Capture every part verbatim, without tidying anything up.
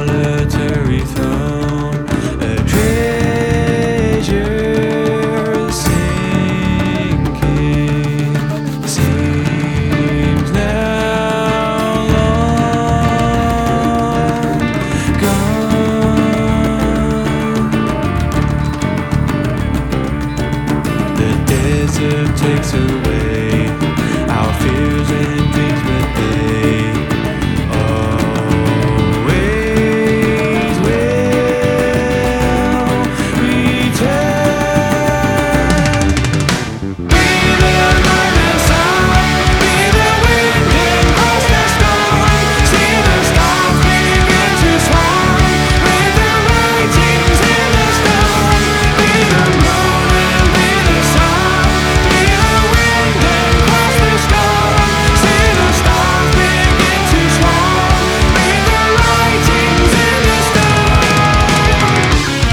solitary throne, a treasure sinking seems now long gone. The desert takes away our fears and dreams, but they always will return. Be the morning sun, be the wind across the storm. See the stars begin to swarm with the writings in the stone. Be the moon and be the sun, be the wind across the storm. See the stars begin to swarm with the writings in the stone.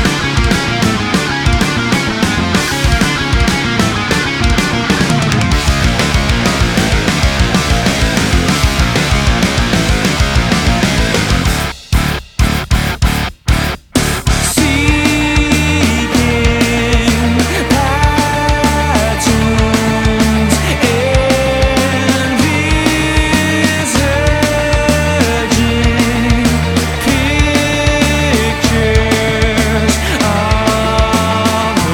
Seeking patterns and researching pictures of a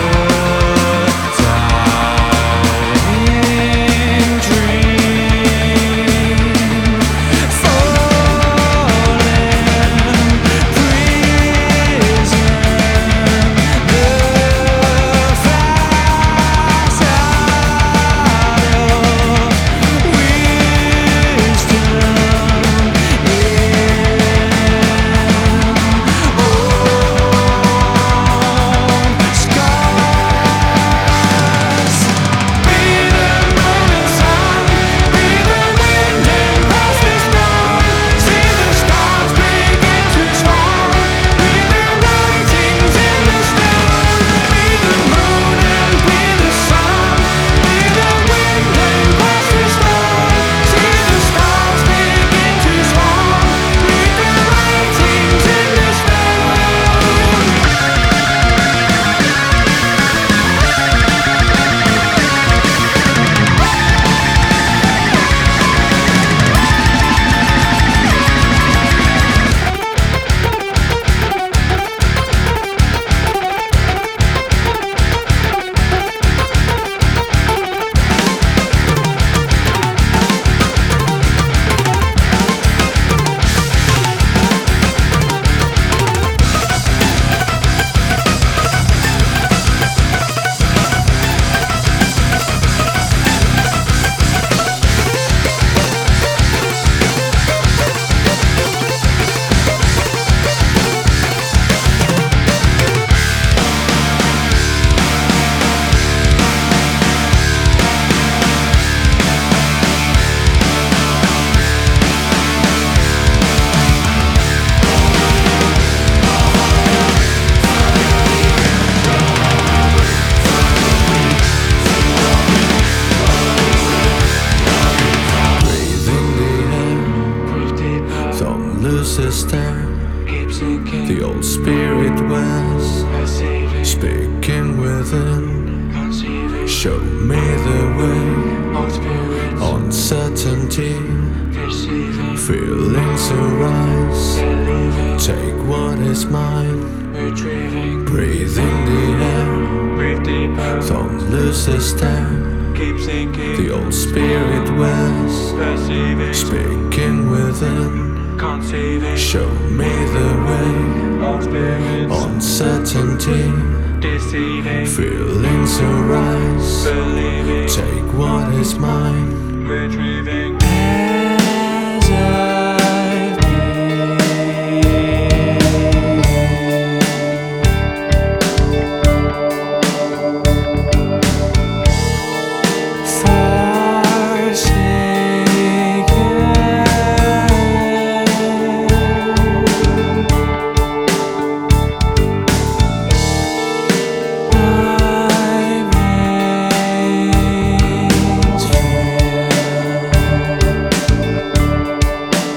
dying dream, fallen prison, the sister, the old spirit was speaking within. Show me the way, uncertainty, feelings arise. Take what is mine, breathe in the air, don't lose the stare. The old spirit was speaking within. Show me the way, uncertainty, feelings arise. Take what is mine. As I've been forsaken,